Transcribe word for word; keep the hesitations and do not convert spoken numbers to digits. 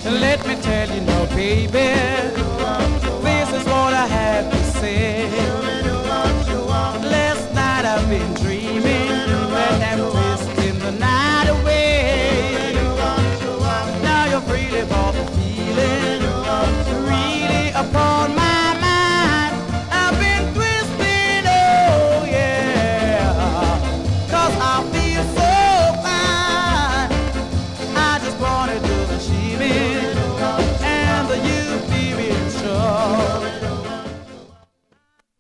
Let me tell you now, baby, this is what I have to say. Last night I've been dreaming